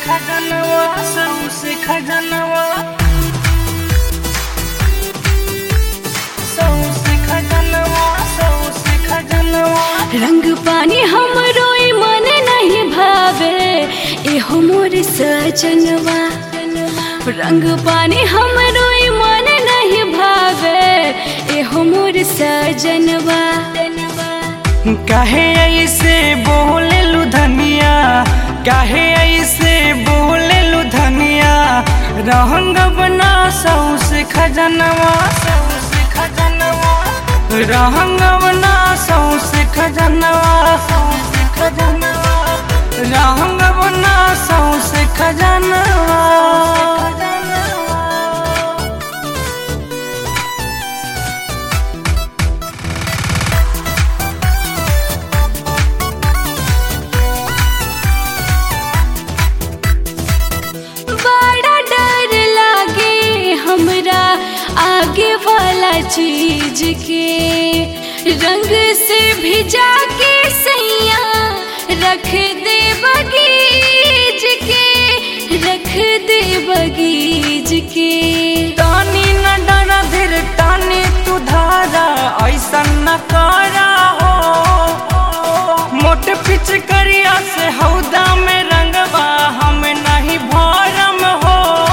खजनवा सौसे खजनवा सौसे खजनवा सौसे खजनवा। रंग पानी हमरो मन नहीं भावे एहो मोर सजनवा। रंग पानी हमरो मन नहीं भावे एहो मोर सजनवा। काहे ऐसे बोले लुधनिया काहे ऐसे बोले लुधनिया रहंग बना सौसे खजनवा सौसे खजनवा रहंग बना सौसे खजनवा सौसे खजनवा रहंग बना सौसे खजनवा। हमरा आगे वाला चीज के रंग से भिजा के सैया रख दे बगीज के रख दे बगीज के। तानी न डरा धीर तानी तू धारा ऐसा न करा हो। मोट पिच करिया से हौदा में रंगवा हम नहीं भरम हो।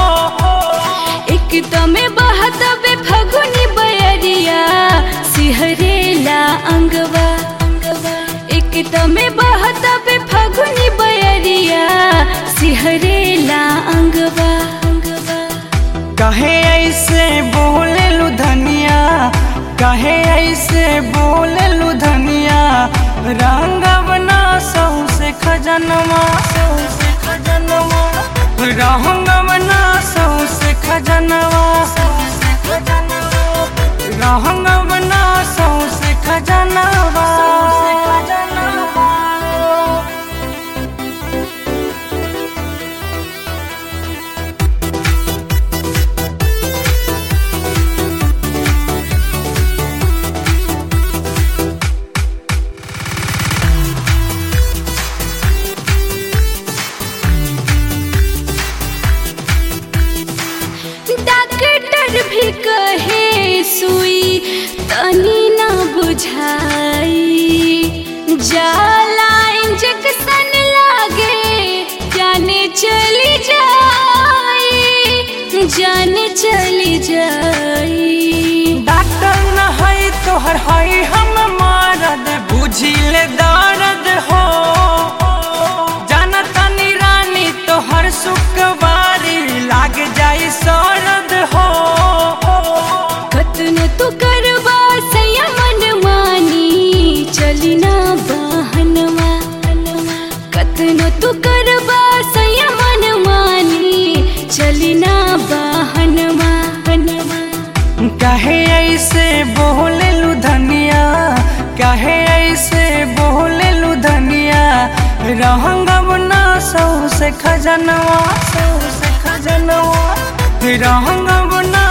तमे बहत बे फगुनी बयरिया सिहरेला अंगवा। एक तमे बहत बे फगुनी बयरिया सिहरेला अंगवा। कहे ऐसे बोले लुधनिया कहे ऐसे बोले लुधनिया रंग बना सौसे खजनवा सौसे खजनवा रहंग बना सौसे खजनवा सौसे खजनवा रहंग बना सौसे खजनवा सौसे खजनवा। डॉक्टर भी कहे सुई तनी ना बुझाई जाला इंजेक्शन लागे जाने चली जाई जाने चली जाई। डॉक्टर न है तोहर है हम मारद बुझिले दर्द हो। जानता नी रानी तोहर सुखवारी लाग जाई सरद हो। कतन तू करवा सया मन मानी चली ना बहनवा। कतन तू करवा सया मन मानी चली ना बहनवा। कहे ऐसे बोले लुधनिया कहे ऐसे बोले लुधनिया रहंग बना सौसे खजनवा सौसे खजनवा रहंग बना